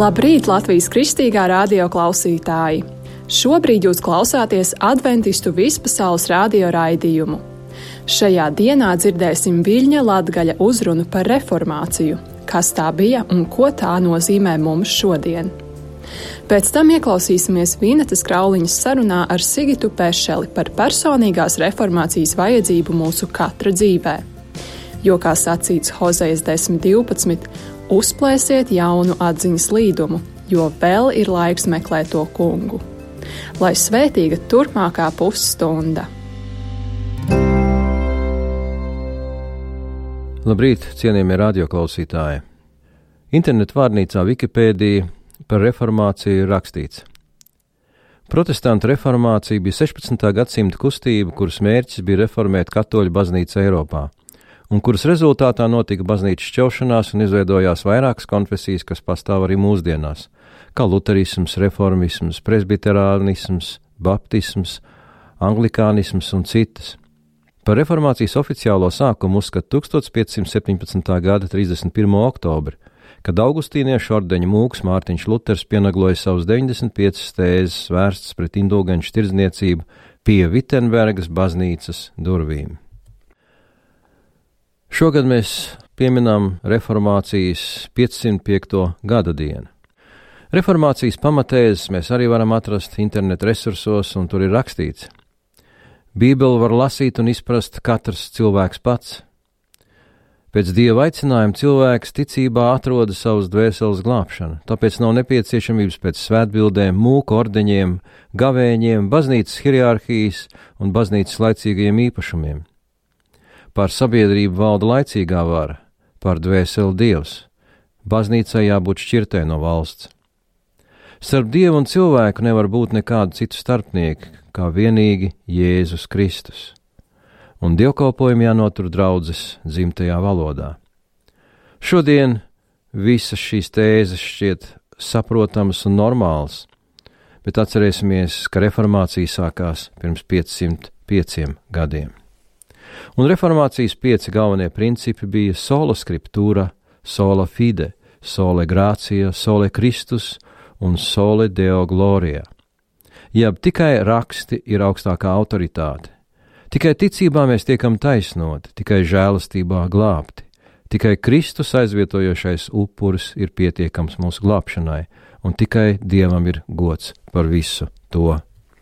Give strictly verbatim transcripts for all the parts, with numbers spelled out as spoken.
Labrīt, Latvijas kristīgā radio klausītāji! Šobrīd jūs klausāties Adventistu vispasaules radio raidījumu. Šajā dienā dzirdēsim Viļņa Latgaļa uzrunu par reformāciju, kas tā bija un ko tā nozīmē mums šodien. Pēc tam ieklausīsimies Vīnetes Krauliņas sarunā ar Sigitu Pešeli par personīgās reformācijas vajadzību mūsu katra dzīvē. Jo, kā sacīts Hozejas desmit divpadsmit, uzplēsiet jaunu atziņas līdumu, jo vēl ir laiks meklēt to kungu. Lai svētīga turpmākā pusstunda! Labrīt, cienījamie radioklausītāji! Internetu vārnīcā Wikipēdija par reformāciju rakstīts. Protestantu reformācija bija sešpadsmitā gadsimta kustība, kuras mērķis bija reformēt katoļu baznīcu Eiropā, un kuras rezultātā notika baznīcas šķelšanās un izveidojās vairākas konfesijas, kas pastāv arī mūsdienās, kā luterisms, reformisms, presbiterānisms, baptisms, anglikānisms un citas. Par reformācijas oficiālo sākumu uzskata tūkstoš piecsimt septiņpadsmitā gada trīsdesmit pirmā oktobri, kad augustīniešu ordeņa mūks Mārtiņš Luters pienagloja savus deviņdesmit piecas tēzes vērstas pret indulgenču tirdzniecību pie Vittenbergas baznīcas durvīm. Šogad mēs pieminām reformācijas piecsimt piekto gada dienu. Reformācijas pamatēzes mēs arī varam atrast internetu resursos, un tur ir rakstīts: Bībeli var lasīt un izprast katrs cilvēks pats. Pēc Dieva aicinājuma cilvēks ticībā atroda savas dvēseles glābšanu, tāpēc nav nepieciešamības pēc svētbildēm, mūku ordeņiem, gavēņiem, baznīcas hierarhijas un baznīcas laicīgajiem īpašumiem. Pār sabiedrību valda laicīgā vara, pār dvēseli Dievs. Baznīcai jābūt šķirtē no valsts. Starp Dievu un cilvēku nevar būt nekādu citu starpnieku, kā vienīgi Jēzus Kristus. Un dievkalpojumi jānotur draudzes dzimtajā valodā. Šodien visas šīs tēzes šķiet saprotamas un normālas, bet atcerēsimies, ka reformācija sākās pirms piecsimt pieciem gadiem. Un reformācijas pieci galvenie principi bija sola scriptura, sola fide, sole gratia, sole Kristus un sole Deo gloria. Jeb tikai raksti ir augstākā autoritāte. Tikai ticībā mēs tiekam taisnoti, tikai žēlastībā glābti. Tikai Kristus aizvietojošais upuris ir pietiekams mūsu glābšanai, un tikai Dievam ir gods par visu to.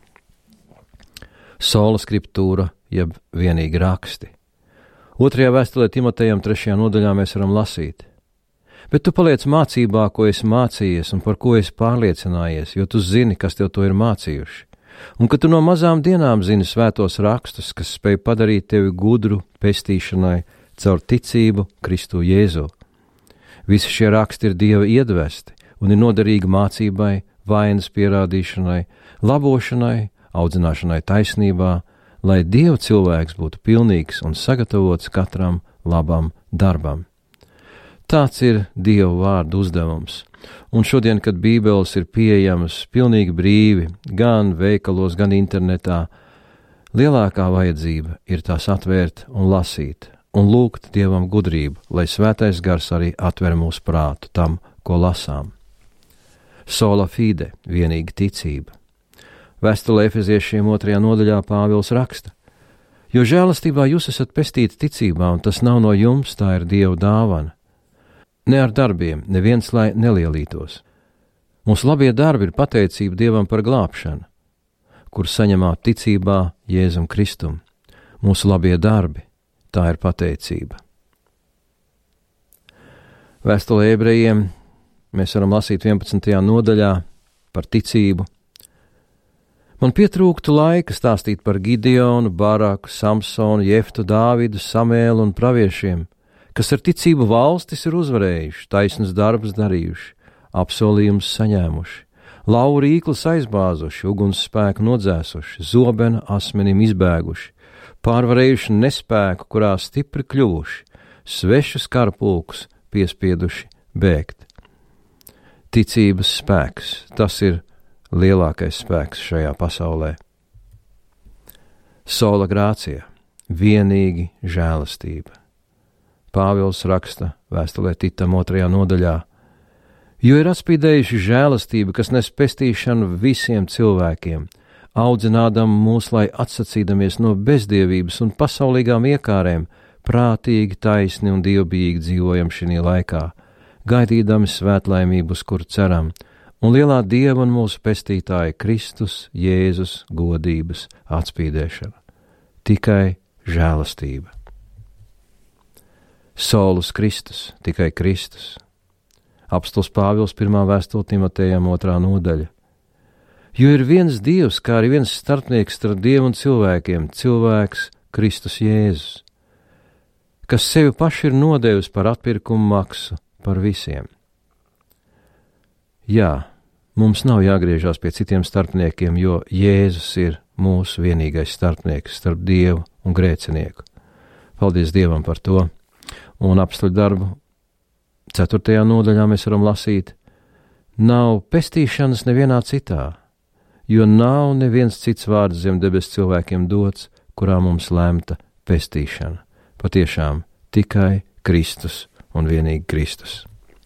Sola scriptura, jeb vienīgi raksti. Otrajā vēstulē Timotejam trešajā nodaļā mēs varam lasīt: Bet tu paliec mācībā, ko esi mācījies un par ko esi pārliecinājies, jo tu zini, kas tev to ir mācījuši. Un ka tu no mazām dienām zini svētos rakstus, kas spēj padarīt tevi gudru pestīšanai caur ticību Kristu Jēzu. Visi šie raksti ir Dieva iedvesti un ir noderīgi mācībai, vainas pierādīšanai, labošanai, audzināšanai taisnībā, lai Dieva cilvēks būtu pilnīgs un sagatavots katram labam darbam. Tāds ir Dieva vārdu uzdevums. Un šodien, kad Bībeles ir pieejamas pilnīgi brīvi, gan veikalos, gan internetā, lielākā vajadzība ir tās atvērt un lasīt, un lūgt Dievam gudrību, lai svētais gars arī atver mūsu prātu tam, ko lasām. Sola fide, vienīga ticība. Vēstulē Efeziešiem otrajā nodaļā Pāvils raksta: Jo žēlastībā jūs esat pestīti ticībā, un tas nav no jums, tā ir Dieva dāvana. Ne ar darbiem, neviens lai nelielītos. Mūsu labie darbi ir pateicība Dievam par glābšanu, kur saņemā ticībā Jēzum Kristum. Mūsu labie darbi, tā ir pateicība. Vēstulē Ebrejiem mēs varam lasīt vienpadsmitajā nodaļā par ticību. Man pietrūktu laika stāstīt par Gideonu, Baraku, Samsonu, Jeftu, Dāvidu, Samēlu un praviešiem, kas ar ticību valstis ir uzvarējuši, taisnas darbus darījuši, apsolījumus saņēmuši, lauvu rīklus aizbāzuši, uguns spēku nodzēsuši, zobena asmenim izbēguši, pārvarējuši nespēku, kurā stipri kļuvuši, svešus karapulkus piespieduši bēgt. Ticības spēks, tas ir lielākais spēks šajā pasaulē. Sola gratia, vienīgi žēlastība. Pāvils raksta vēstulē Titam otrajā nodaļā: Jo ir atspīdējuši žēlastība, kas nes pestīšanu visiem cilvēkiem, audzinādam mūs, lai atsacīdamies no bezdievības un pasaulīgām iekārēm, prātīgi, taisni un dievbijīgi dzīvojam šī laikā, gaidīdami svētlaimību, uz kuru ceram, un lielā Dieva un mūsu pestītāja Kristus, Jēzus godības atspīdēšana. Tikai žēlastība. Solus Kristus, tikai Kristus. Apostols Pāvils pirmā vēstule Timotejam otrā nodaļa. Jo ir viens Dievs, kā arī viens starpnieks starp Dievu un cilvēkiem, cilvēks Kristus Jēzus, kas sevi paši ir nodevis par atpirkumu maksu par visiem. Jā, mums nav jāgriežās pie citiem starpniekiem, jo Jēzus ir mūsu vienīgais starpnieks starp Dievu un grēcinieku. Paldies Dievam par to. Un apstuļu darbu ceturtajā nodaļā mēs varam lasīt: nav pestīšanas nevienā citā, jo nav neviens cits vārds zem debes cilvēkiem dots, kurā mums lemta pestīšana. Patiešām tikai Kristus un vienīgi Kristus.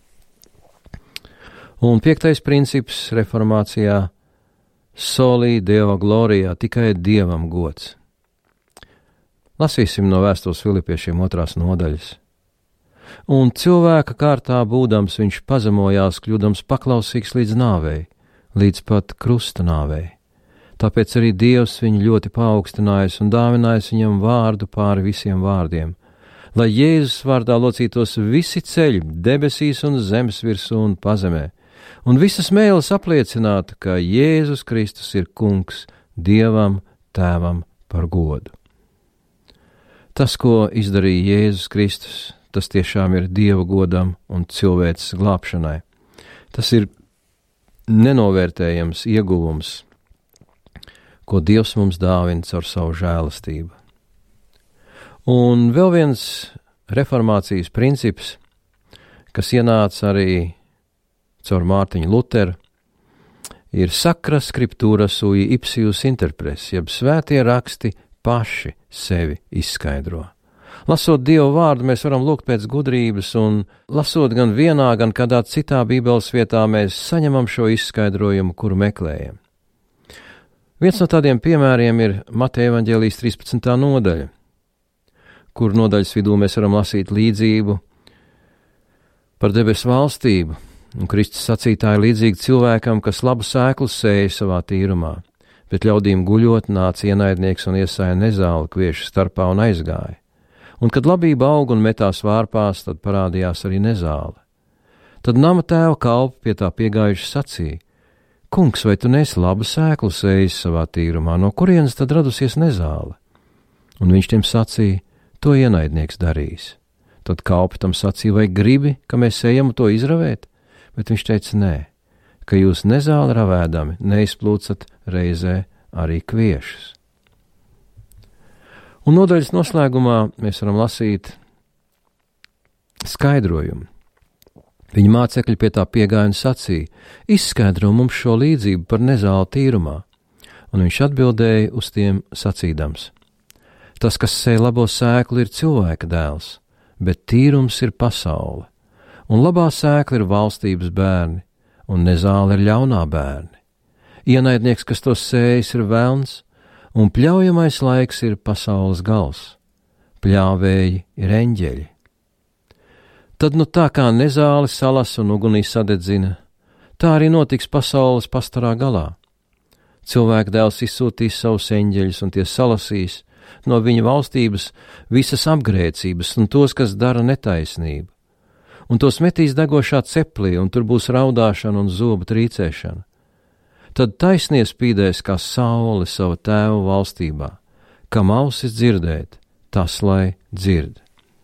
Un piektais princips reformācijā: solī Deo glorijā, tikai Dievam gods. Lasīsim no vēstules Filipiešiem otrās nodaļas. Un cilvēka kārtā būdams viņš pazemojās, kļūdams paklausīgs līdz nāvei, līdz pat krusta nāvei. Tāpēc arī Dievs viņu ļoti paaugstinājis un dāvinājis viņam vārdu pāri visiem vārdiem, lai Jēzus vārdā locītos visi ceļi debesīs un zemes virsū un pazemē, un visas mēles apliecinātu, ka Jēzus Kristus ir kungs Dievam Tēvam par godu. Tas, ko izdarīja Jēzus Kristus, tas tiešām ir Dieva godam un cilvēces glābšanai. Tas ir nenovērtējams ieguvums, ko Dievs mums dāvina caur savu žēlastību. Un vēl viens reformācijas princips, kas ienāca arī caur Mārtiņu Luteru, ir sacra scriptura sui ipsius interpres, jeb svētie raksti paši sevi izskaidro. Lasot Dieva vārdu, mēs varam lūgt pēc gudrības, un lasot gan vienā, gan kādā citā Bībeles vietā, mēs saņemam šo izskaidrojumu, kuru meklējam. Viens no tādiem piemēriem ir Mateja evaņģēlijas trīspadsmitā nodaļa, kur nodaļas vidū mēs varam lasīt līdzību par debesu valstību, un Kristus sacītāja līdzīgi cilvēkam, kas labu sēklu sēja savā tīrumā, bet ļaudīm guļot nāca ienaidnieks un iesāja nezāli kviešu starpā un aizgāja. Un kad labība aug un metās vārpās, tad parādījās arī nezāle. Tad nama tēva kalpi pie tā piegājuši sacīja: kungs, vai tu nesi labu sēklu sējis savā tīrumā, no kurienes tad radusies nezāle? Un viņš tiem sacīja: to ienaidnieks darīs. Tad kalpi tam sacīja: vai gribi, ka mēs ejam to izravēt? Bet viņš teica: nē, ka jūs nezāli ravēdami neizplūcat reizē arī kviešus. Un nodaļas noslēgumā mēs varam lasīt skaidrojumu. Viņa mācekļi pie tā piegāja un sacīja: izskaidro mums šo līdzību par nezāli tīrumā. Un viņš atbildēja uz tiem sacīdams: tas, kas sēj labo sēklu, ir cilvēka dēls, bet tīrums ir pasaule. Un labā sēkla ir valstības bērni, un nezāle ir ļaunā bērni. Ienaidnieks, kas to sējas, ir velns, un pļaujamais laiks ir pasaules gals. Pļāvēji ir eņģeļi. Tad nu tā kā nezāli salas un ugunī sadedzina, tā arī notiks pasaules pastarā galā. Cilvēka dēls izsūtīs savus eņģeļus, un tie salasīs no viņa valstības visas apgrēcības un tos, kas dara netaisnību. Un tos metīs degošā ceplī, un tur būs raudāšana un zobu trīcēšana. Tad taisnie spīdēs kā saule sava tēva valstībā, kam ausis dzirdēt, tas lai dzird.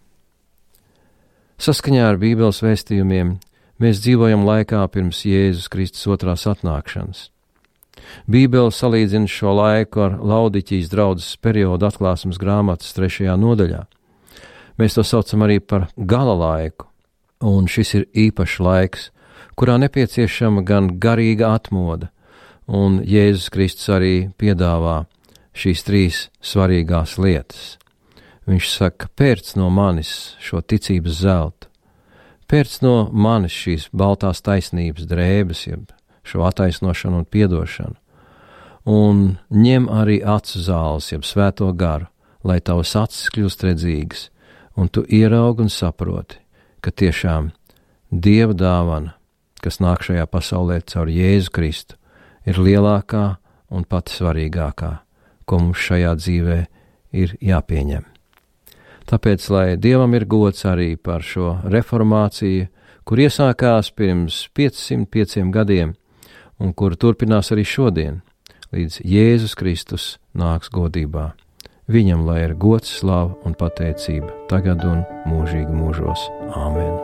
Saskaņā ar Bībeles vēstījumiem mēs dzīvojam laikā pirms Jēzus Kristus otrās atnākšanas. Bībele salīdzina šo laiku ar Laodiķijas draudzes periodu atklāsmes grāmatas trešajā nodaļā. Mēs to saucam arī par gala laiku, un šis ir īpašs laiks, kurā nepieciešama gan garīga atmoda, un Jēzus Kristus arī piedāvā šīs trīs svarīgās lietas. Viņš saka: pērc no manis šo ticības zeltu, Pērc no manis šīs baltās taisnības drēbes, jeb šo attaisnošanu un piedošanu, un ņem arī acu zāles, jeb svēto garu, lai tavas acis kļūst redzīgas, un tu ieraugi un saproti, ka tiešām Dieva dāvana, kas nāk šajā pasaulē caur Jēzu Kristu, ir lielākā un pati svarīgākā, ko mums šajā dzīvē ir jāpieņem. Tāpēc, lai Dievam ir gods arī par šo reformāciju, kur iesākās pirms piecsimt pieciem gadiem un kur turpinās arī šodien, līdz Jēzus Kristus nāks godībā. Viņam lai ir gods, slava un pateicība tagad un mūžīgi mūžos. Āmen!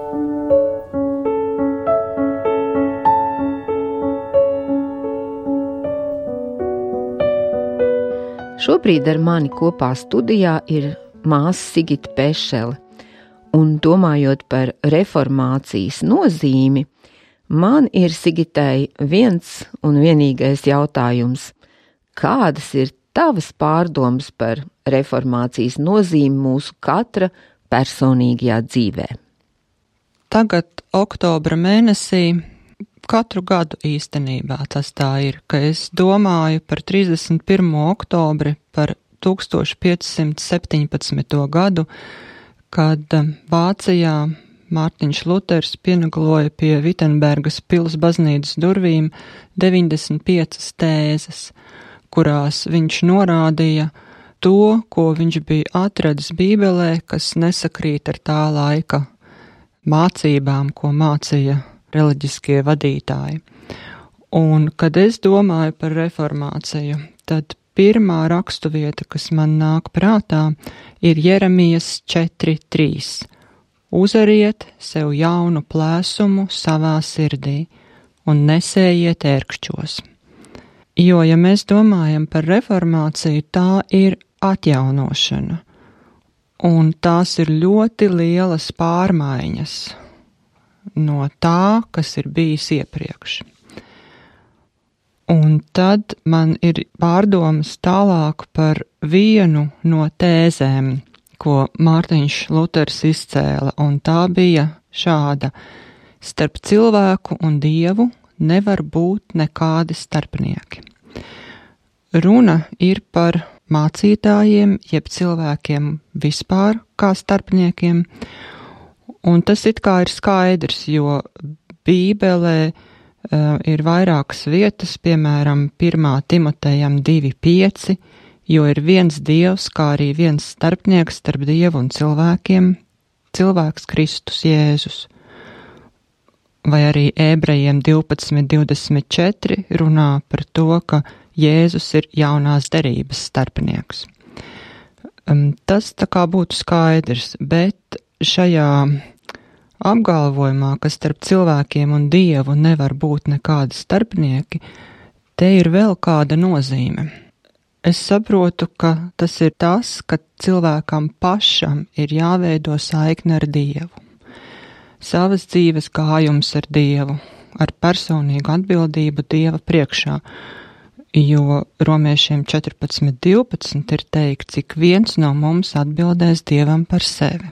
Šobrīd ar mani kopā studijā ir māsa Sigita Pešele, un domājot par reformācijas nozīmi, man ir Sigitai viens un vienīgais jautājums. Kādas ir tavas pārdomas par reformācijas nozīmi mūsu katra personīgajā dzīvē? Tagad oktobra mēnesī katru gadu īstenībā tas tā ir, ka es domāju par trīsdesmit pirmo oktobri, par tūkstoš piecsimt septiņpadsmito gadu, kad Vācijā Mārtiņš Luters pienagloja pie Vitenbergas pils baznīcas durvīm deviņdesmit piecas tēzes, kurās viņš norādīja to, ko viņš bija atradis Bībelē, kas nesakrīt ar tā laika mācībām, ko mācīja reliģiskie vadītāji. Un, kad es domāju par reformāciju, tad pirmā rakstuvieta, kas man nāk prātā, ir Jeremijas četri trīs. Uzariet sev jaunu plēsumu savā sirdī un nesējiet ērkšķos. Jo, ja mēs domājam par reformāciju, tā ir atjaunošana, un tās ir ļoti lielas pārmaiņas no tā, kas ir bijis iepriekš. Un tad man ir pārdomas tālāk par vienu no tēzēm, ko Mārtiņš Luters izcēla, un tā bija šāda: starp cilvēku un Dievu nevar būt nekādi starpnieki. Runa ir par mācītājiem, jeb cilvēkiem vispār kā starpniekiem, un tas it kā ir skaidrs, jo Bībelē uh, ir vairākas vietas, piemēram, pirmā Timotejam divi pieci, jo ir viens Dievs, kā arī viens starpnieks starp Dievu un cilvēkiem, cilvēks Kristus Jēzus. Vai arī Ebrejiem divpadsmit divdesmit četri runā par to, ka Jēzus ir jaunās derības starpnieks. Um, tas tā kā būtu skaidrs, bet šajā apgalvojumā, ka starp cilvēkiem un Dievu nevar būt nekādi starpnieki, te ir vēl kāda nozīme. Es saprotu, ka tas ir tas, ka cilvēkam pašam ir jāveido saikne ar Dievu. Savas dzīves gājums ar Dievu, ar personīgu atbildību Dieva priekšā, jo romiešiem četrpadsmit divpadsmit ir teikts, cik viens no mums atbildēs Dievam par sevi.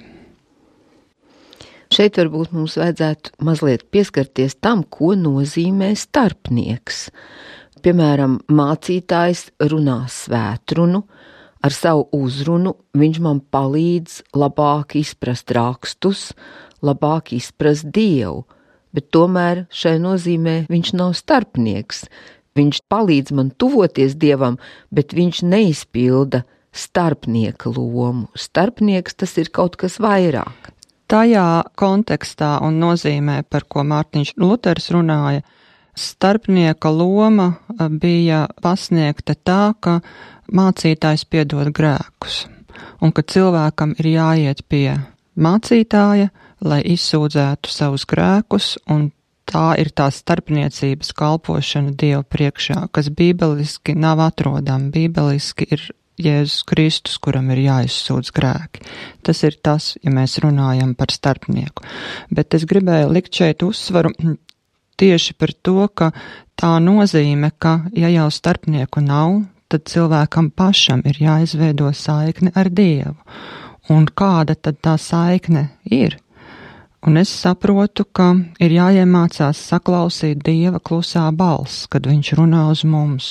Šeit varbūt mums vajadzētu mazliet pieskarties tam, ko nozīmē starpnieks. Piemēram, mācītājs runā svētrunu, ar savu uzrunu viņš man palīdz labāk izprast rakstus, labāk izprast Dievu, bet tomēr šai nozīmē viņš nav starpnieks. Viņš palīdz man tuvoties Dievam, bet viņš neizpilda starpnieka lomu. Starpnieks tas ir kaut kas vairāk. Tajā kontekstā un nozīmē, par ko Mārtiņš Luters runāja, starpnieka loma bija pasniegta tā, ka mācītājs piedod grēkus, un ka cilvēkam ir jāiet pie mācītāja, lai izsūdzētu savus grēkus, un tā ir tā starpniecības kalpošana Dievu priekšā, kas bībeliski nav atrodama. Bībeliski ir Jēzus Kristus, kuram ir jāizsūdz grēki. Tas ir tas, ja mēs runājam par starpnieku. Bet es gribēju likt šeit uzsvaru tieši par to, ka tā nozīme, ka ja jau starpnieku nav, tad cilvēkam pašam ir jāizveido saikne ar Dievu. Un kāda tad tā saikne ir? Un es saprotu, ka ir jāiemācās saklausīt Dieva klusā balss, kad viņš runā uz mums.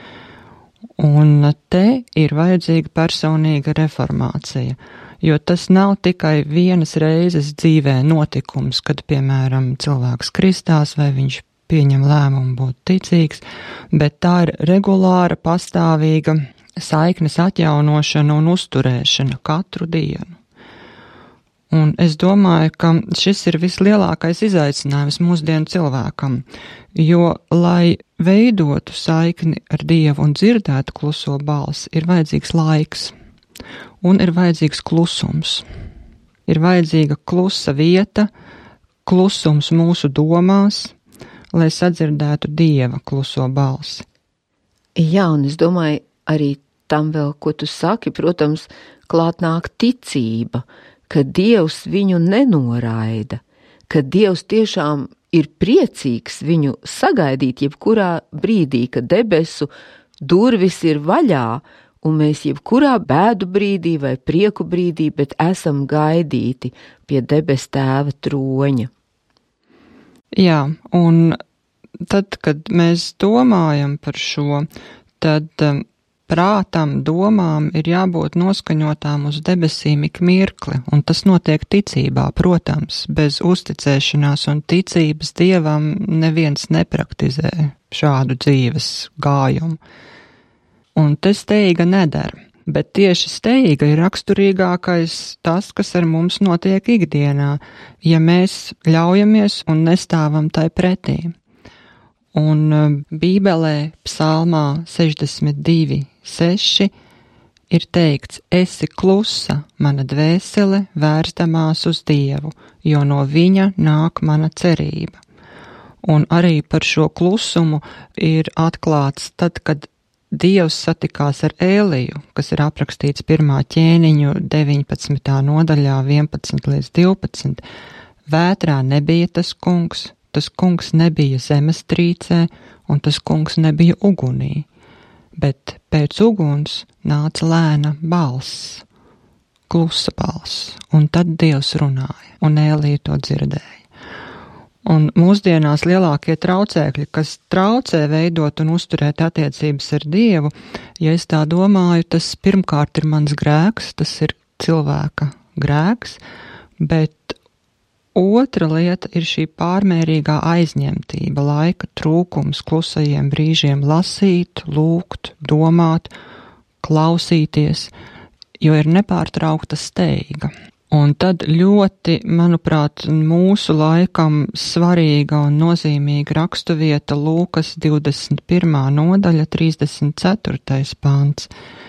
Un te ir vajadzīga personīga reformācija, jo tas nav tikai vienas reizes dzīvē notikums, kad, piemēram, cilvēks kristās vai viņš pieņem lēmumu būt ticīgs, bet tā ir regulāra, pastāvīga saiknes atjaunošana un uzturēšana katru dienu. Un es domāju, ka šis ir vislielākais izaicinājums mūsdienu cilvēkam, jo, lai veidotu saikni ar Dievu un dzirdētu kluso balsi, ir vajadzīgs laiks un ir vajadzīgs klusums. Ir vajadzīga klusa vieta, klusums mūsu domās, lai sadzirdētu Dieva kluso balsi. Jā, un es domāju, arī tam vēl, ko tu saki, protams, klāt nāk ticība, ka Dievs viņu nenoraida, ka Dievs tiešām ir priecīgs viņu sagaidīt jebkurā brīdī, kad debesu durvis ir vaļā, un mēs jebkurā bēdu brīdī vai prieku brīdī, bet esam gaidīti pie debes tēva troņa. Jā, un tad, kad mēs domājam par šo, tad um, prātam, domām ir jābūt noskaņotām uz debesīm ik mirkli, un tas notiek ticībā, protams, bez uzticēšanās un ticības Dievam neviens nepraktizē šādu dzīves gājumu. Un te steiga nedara, bet tieši steiga ir raksturīgākais tas, kas ar mums notiek ikdienā, ja mēs ļaujamies un nestāvam tai pretī. Un Bībelē psalmā sešdesmit divi seši ir teikts: esi klusa, mana dvēsele, vērstamās uz Dievu, jo no viņa nāk mana cerība. Un arī par šo klusumu ir atklāts tad, kad Dievs satikās ar Ēliju, kas ir aprakstīts pirmā ķēniņu deviņpadsmitā nodaļā vienpadsmit līdz divpadsmit. Vētrā nebija tas kungs, tas kungs nebija zemestrīcē, un tas kungs nebija ugunī, bet pēc uguns nāca lēna balss, klusa balss, un tad Dievs runāja, un Ēlija to dzirdēja. Un mūsdienās lielākie traucēkļi, kas traucē veidot un uzturēt attiecības ar Dievu, ja es tā domāju, tas pirmkārt ir mans grēks, tas ir cilvēka grēks, bet otra lieta ir šī pārmērīgā aizņemtība, laika trūkums, klusajiem brīžiem lasīt, lūgt, domāt, klausīties, jo ir nepārtraukta steiga. Un tad ļoti, manuprāt, mūsu laikam svarīga un nozīmīga raksturvieta Lūkas divdesmit pirmā nodaļa, trīsdesmit ceturtais pants,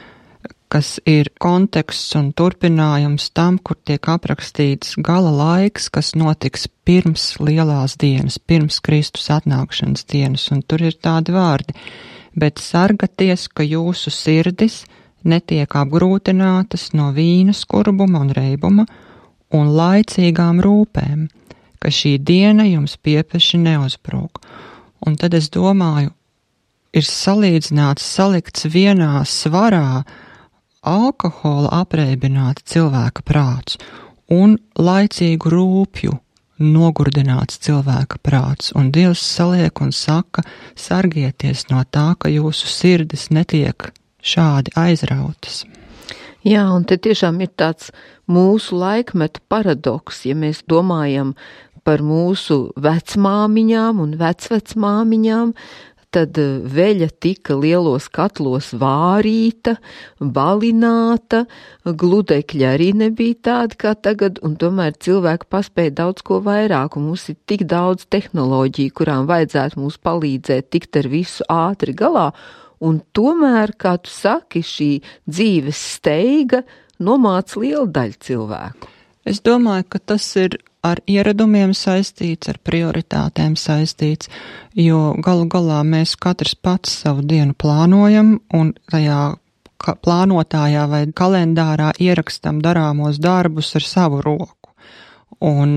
kas ir konteksts un turpinājums tam, kur tiek aprakstīts gala laiks, kas notiks pirms lielās dienas, pirms Kristus atnākšanas dienas, un tur ir tādi vārdi: bet sargaties, ka jūsu sirdis netiek apgrūtinātas no vīna skurbuma un reibuma un laicīgām rūpēm, ka šī diena jums piepeši neuzbrūk. Un tad es domāju, ir salīdzināts, salikts vienā svarā alkohola apreibināta cilvēka prāts un laicīgu rūpju nogurdināts cilvēka prāts, un Dievs saliek un saka: sargieties no tā, ka jūsu sirdis netiek šādi aizrautas. Jā, un te tiešām ir tāds mūsu laikmeta paradoks, ja mēs domājam par mūsu vecmāmiņām un vecvecmāmiņām, tad veļa tika lielos katlos vārīta, balināta, gludekļi arī nebija tādi kā tagad, un tomēr cilvēki paspēja daudz ko vairāk, un mums ir tik daudz tehnoloģiju, kurām vajadzētu mums palīdzēt tikt ar visu ātri galā, un tomēr, kā tu saki, šī dzīves steiga nomāc lielu daļu cilvēku. Es domāju, ka tas ir ar ieradumiem saistīts, ar prioritātēm saistīts, jo galu galā mēs katrs pats savu dienu plānojam un tajā plānotājā vai kalendārā ierakstam darāmos darbus ar savu roku. Un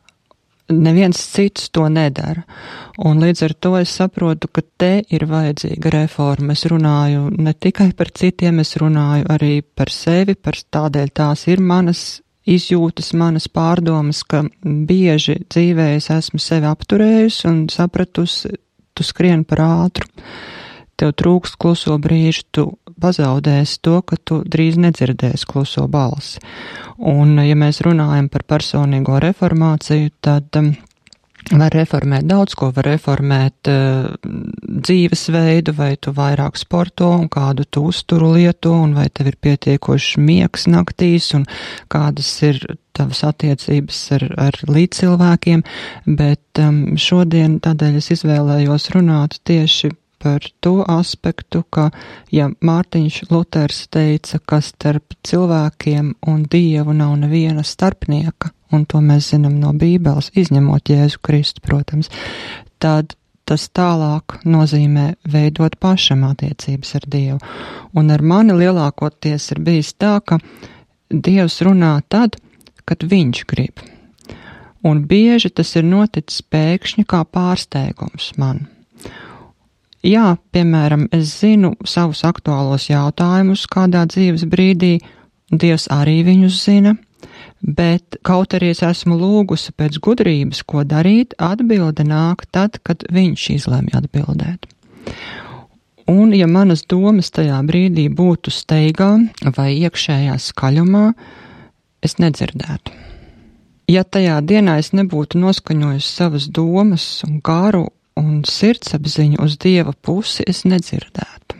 neviens cits to nedara. Un līdz ar to es saprotu, ka te ir vajadzīga reforma. Es runāju ne tikai par citiem, es runāju arī par sevi, par tādēļ tās ir manas izjūtas, manas pārdomas, ka bieži dzīvē es esmu sevi apturējusi un sapratusi, tu skrien par ātru, tev trūkst kluso brīžu, tu pazaudēsi to, ka tu drīz nedzirdēsi kluso balsi. Un, ja mēs runājam par personīgo reformāciju, tad um, var reformēt daudz ko, var reformēt uh, dzīvesveidu, vai tu vairāk sporto un kādu tu uzturu lieto, un vai tev ir pietiekoši miegs naktīs, un kādas ir tavas attiecības ar, ar līdzcilvēkiem, bet um, šodien tādēļ es izvēlējos runāt tieši par to aspektu, ka, ja Mārtiņš Luters teica, ka starp cilvēkiem un Dievu nav neviena starpnieka, un to mēs zinām no Bībeles, izņemot Jēzu Kristu, protams, tad tas tālāk nozīmē veidot pašam attiecības ar Dievu. Un ar mani lielākoties ir bijis tā, ka Dievs runā tad, kad viņš grib. Un bieži tas ir noticis pēkšņi kā pārsteigums man. Jā, piemēram, es zinu savus aktuālos jautājumus kādā dzīves brīdī, Dievs arī viņus zina, bet kaut arī es esmu lūgusi pēc gudrības, ko darīt, atbilde nāk tad, kad viņš izlemj atbildēt. Un, ja manas domas tajā brīdī būtu steigā vai iekšējā skaļumā, es nedzirdētu. Ja tajā dienā es nebūtu noskaņojusi savas domas un garu un sirdsapziņu uz Dieva pusi, es nedzirdētu.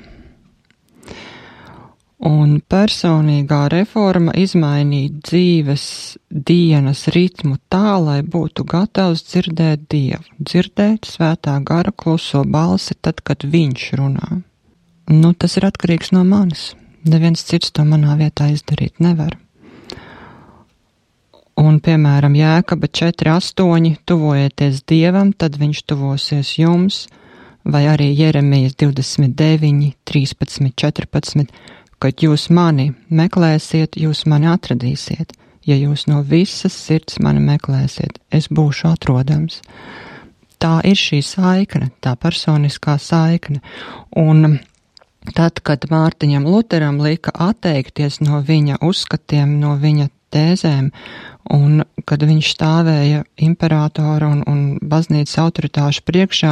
Un personīgā reforma izmainīja dzīves dienas ritmu tā, lai būtu gatavs dzirdēt Dievu, dzirdēt svētā gara kluso balsi tad, kad viņš runā. Nu, tas ir atkarīgs no manis. Neviens cits to manā vietā izdarīt nevar. Un, piemēram, Jēkaba četri astoņi, tuvojieties Dievam, tad viņš tuvosies jums, vai arī Jeremijas divdesmit deviņi, trīspadsmit, četrpadsmit, kad jūs mani meklēsiet, jūs mani atradīsiet. Ja jūs no visas sirds mani meklēsiet, es būšu atrodams. Tā ir šī saikne, tā personiskā saikne. Un tad, kad Mārtiņam Luteram lika atteikties no viņa uzskatiem, no viņa tēzēm, un kad viņš stāvēja imperatora un, un baznīcas autoritāšu priekšā,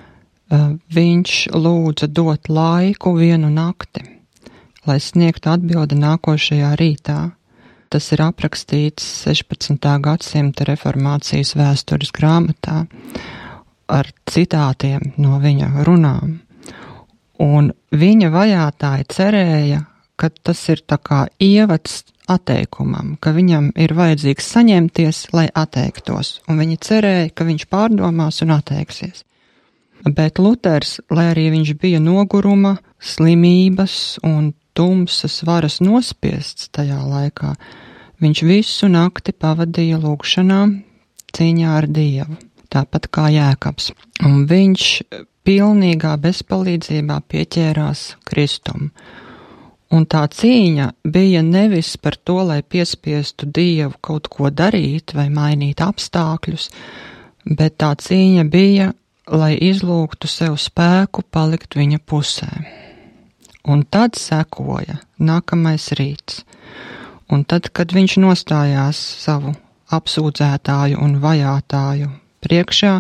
viņš lūdza dot laiku vienu nakti, lai sniegtu atbildi nākošajā rītā. Tas ir aprakstīts sešpadsmitā gadsimta reformācijas vēstures grāmatā ar citātiem no viņa runām. Un viņa vajātāji cerēja, ka tas ir tā kā ievads atteikumam, ka viņam ir vajadzīgs saņemties, lai atteiktos, un viņi cerēja, ka viņš pārdomās un atteiksies. Bet Luters, lai arī viņš bija noguruma, slimības un tumsas varas nospiests tajā laikā, viņš visu nakti pavadīja lūgšanā, cīņā ar Dievu, tāpat kā Jēkabs. Un viņš pilnīgā bezpalīdzībā pieķērās Kristum. Un tā cīņa bija nevis par to, lai piespiestu Dievu kaut ko darīt vai mainīt apstākļus, bet tā cīņa bija, lai izlūgtu sev spēku palikt viņa pusē. Un tad sekoja nākamais rīts. Un tad, kad viņš nostājās savu apsūdzētāju un vajātāju priekšā,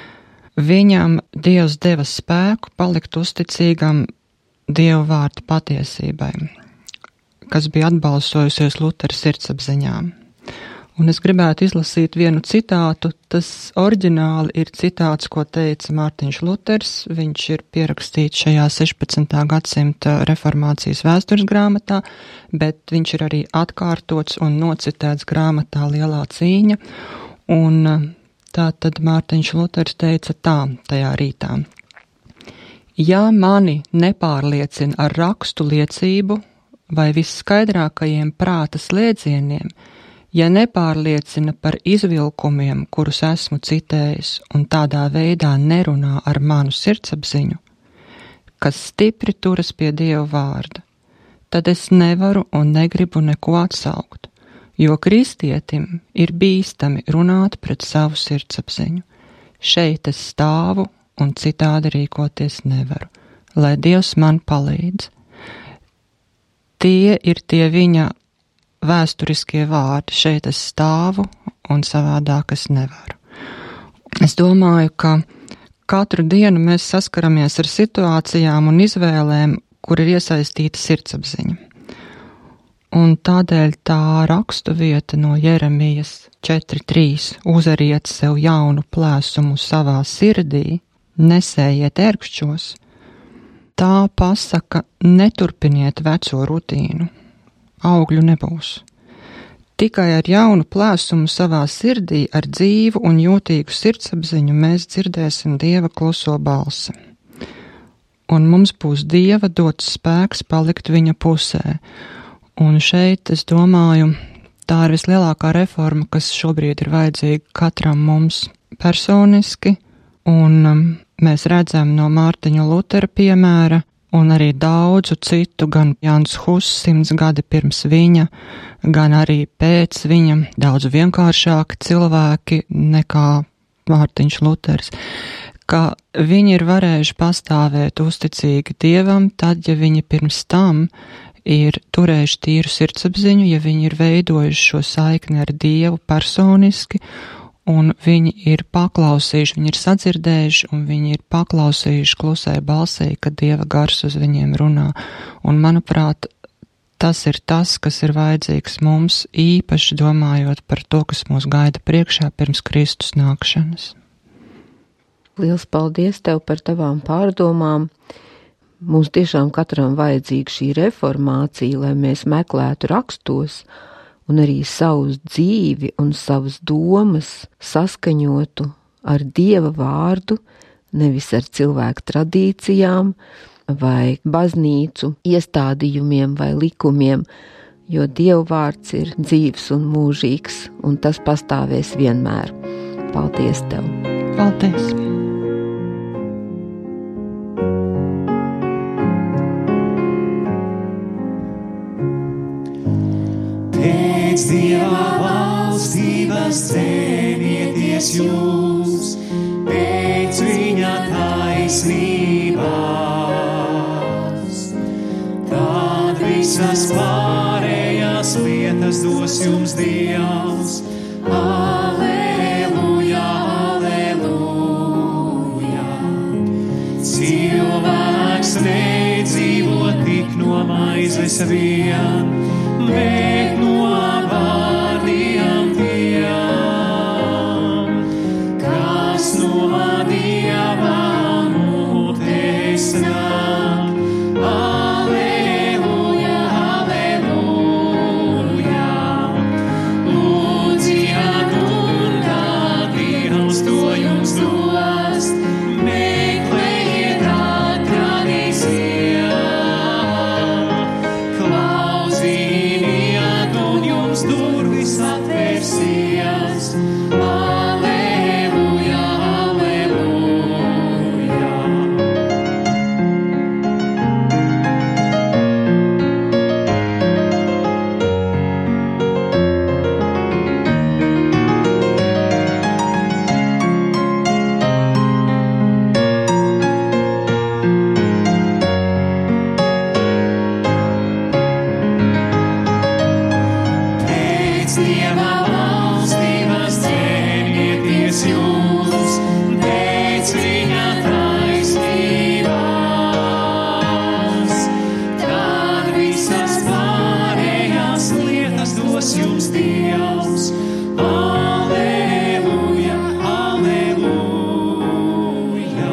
viņam Dievs deva spēku palikt uzticīgam Dieva vārda patiesībai, kas bija atbalstojusies Lutera sirdsapziņām. Un es gribētu izlasīt vienu citātu, tas oriģināli ir citāts, ko teica Mārtiņš Luters, viņš ir pierakstīts šajā sešpadsmitā gadsimta reformācijas vēstures grāmatā, bet viņš ir arī atkārtots un nocitēts grāmatā Lielā cīņa, un tā tad Mārtiņš Luters teica tā tajā rītā. Ja mani nepārliecina ar rakstu liecību vai visskaidrākajiem prāta slēdzieniem, ja nepārliecina par izvilkumiem, kurus esmu citējis, un tādā veidā nerunā ar manu sirdsapziņu, kas stipri turas pie Dieva vārda, tad es nevaru un negribu neko atsaukt, jo kristietim ir bīstami runāt pret savu sirdsapziņu. Šeit es stāvu un citādi rīkoties nevaru, lai Dievs man palīdz. Tie ir tie viņa vēsturiskie vārdi: šeit es stāvu un savādāk es nevaru. Es domāju, ka katru dienu mēs saskaramies ar situācijām un izvēlēm, kur ir iesaistīta sirdsapziņa. Un tādēļ tā rakstu vieta no Jeremijas četri trīs: uzariet sev jaunu plēsumu savā sirdī, nesējiet ērkšķos. Tā pasaka: neturpiniet veco rutīnu, augļu nebūs. Tikai ar jaunu plēsumu savā sirdī, ar dzīvu un jūtīgu sirdsapziņu mēs dzirdēsim Dieva kluso balsi. Un mums būs Dieva dots spēks palikt viņa pusē. Un šeit, es domāju, tā ir vislielākā reforma, kas šobrīd ir vajadzīga katram mums personiski, un um, mēs redzam no Mārtiņa Lutera piemēra, un arī daudzu citu, gan Jānis Huss simts gadi pirms viņa, gan arī pēc viņa, daudz vienkāršāki cilvēki nekā Mārtiņš Luters, ka viņi ir varējuši pastāvēt uzticīgi Dievam, tad, ja viņi pirms tam ir turējuši tīru sirdsapziņu, ja viņi ir veidojuši šo saikni ar Dievu personiski, un viņi ir paklausījuši, viņi ir sadzirdējuši, un viņi ir paklausījuši klusai balsī, kad Dieva gars uz viņiem runā. Un, manuprāt, tas ir tas, kas ir vajadzīgs mums, īpaši domājot par to, kas mūs gaida priekšā pirms Kristus nākšanas. Liels paldies tev par tavām pārdomām. Mums tiešām katram vajadzīga šī reformācija, lai mēs meklētu rakstos, un arī savus dzīvi un savas domas saskaņotu ar Dieva vārdu, nevis ar cilvēku tradīcijām vai baznīcu iestādījumiem vai likumiem, jo Dieva vārds ir dzīvs un mūžīgs, un tas pastāvēs vienmēr. Paldies tev! Paldies! Pēc Dieva valstības cenieties jūs, pēc viņa taisnībās. Tad visas pārējās lietas dos jums Dievs. Alleluja, alleluja. Cilvēks nedzīvo tik no maizes vien, bet no vārdiem tiem, kas no Dieva mutes nāk. Alleluja, alleluja. Lūdziet un tā Dievs to jums dos, meklējiet, atradīsiet. Klausiet un jums durvis atvērsies. Alleluja, alleluja. Pēc Dieva valstības cenieties jūs, pēc viņa taisnībās. Tad visas pārējās lietas dos jums Dievs. Alleluja, alleluja.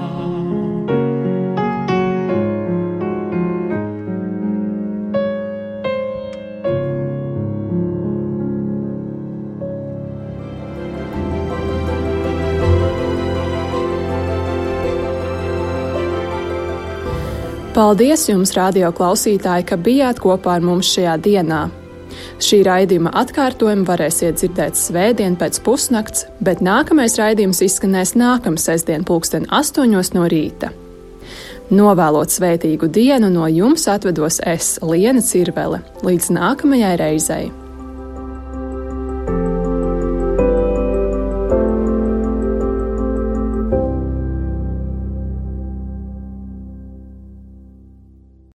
Paldies jums, radio klausītāji, ka bijāt kopā ar mums šajā dienā. Šī raidījuma atkārtojumu varēsiet dzirdēt svētdien pēc pusnakts, bet nākamais raidījums izskanēs nākamā sestdien pulksten astoņos no rīta. Novēlot svētīgu dienu, no jums atvedos es, Liena Cirvele. Līdz nākamajai reizei!